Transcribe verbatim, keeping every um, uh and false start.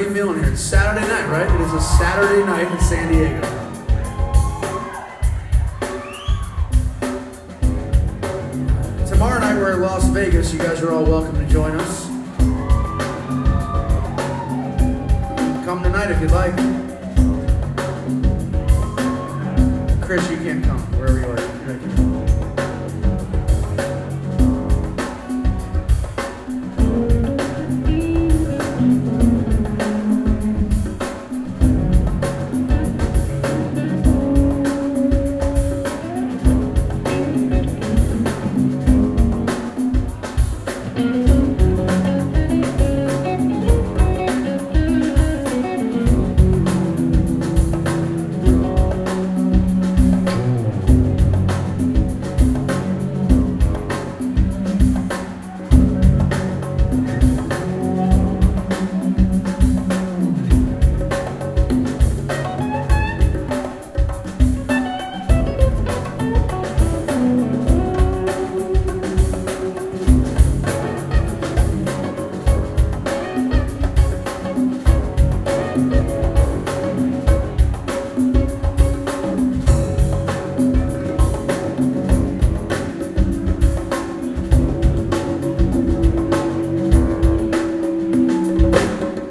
you feeling here? It's Saturday night, right? It is a Saturday night in San Diego. Tomorrow night we're at Las Vegas. You guys are all welcome to join us. Come tonight if you'd like. Chris, you can't come, wherever you are.